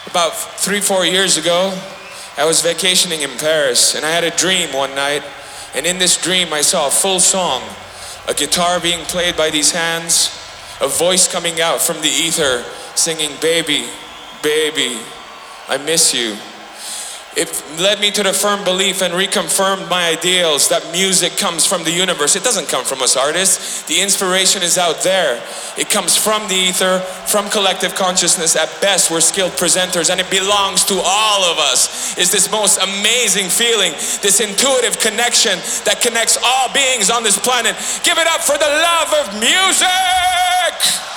About 3-4 years ago, I was vacationing in Paris and I had a dream one night, and in this dream I saw a full song, a guitar being played by these hands, a voice coming out from the ether singing, "Baby, baby, I miss you." It led me to the firm belief and reconfirmed my ideals that music comes from the universe. It doesn't come from us artists. The inspiration is out there. It comes from the ether, from collective consciousness. At best, we're skilled presenters, and it belongs to all of us. It's this most amazing feeling, this intuitive connection that connects all beings on this planet. Give it up for the love of music!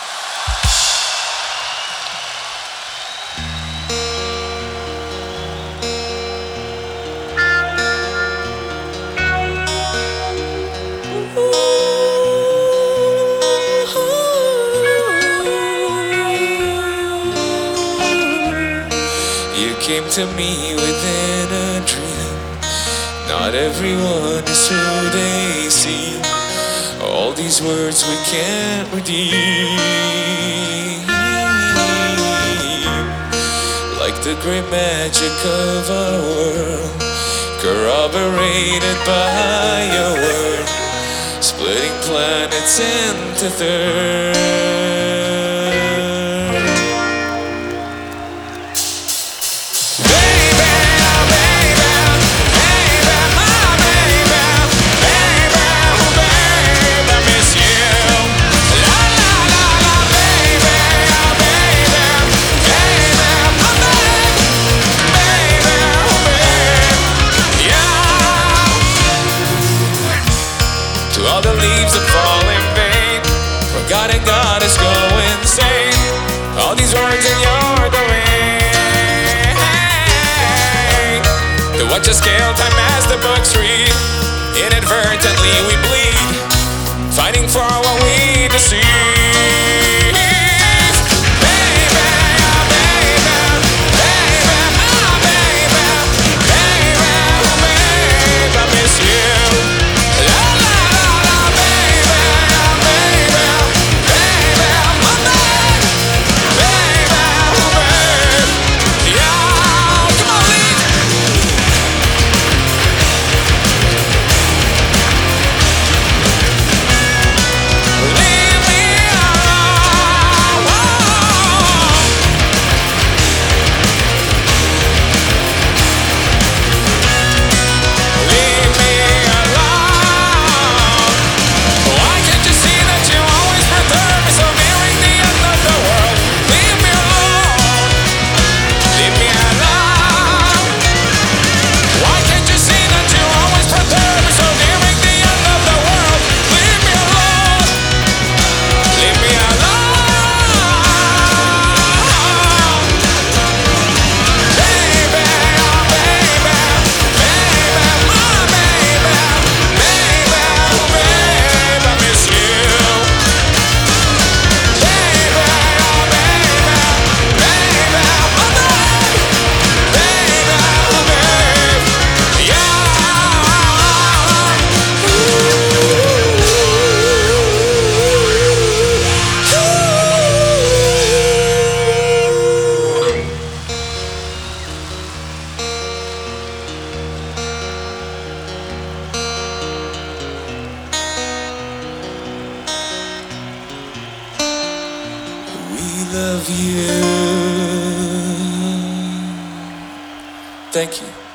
You came to me within a dream. Not everyone is who they seem. All these words we can't redeem. Like the great magic of our world, corroborated by your word, splitting planets into thirds. All the leaves that fall in vain, forgotten goddess go insane. All these words in your domain. To watch a scale time as the books read, inadvertently we bleed, fighting for what we deceive. Love you. Thank you.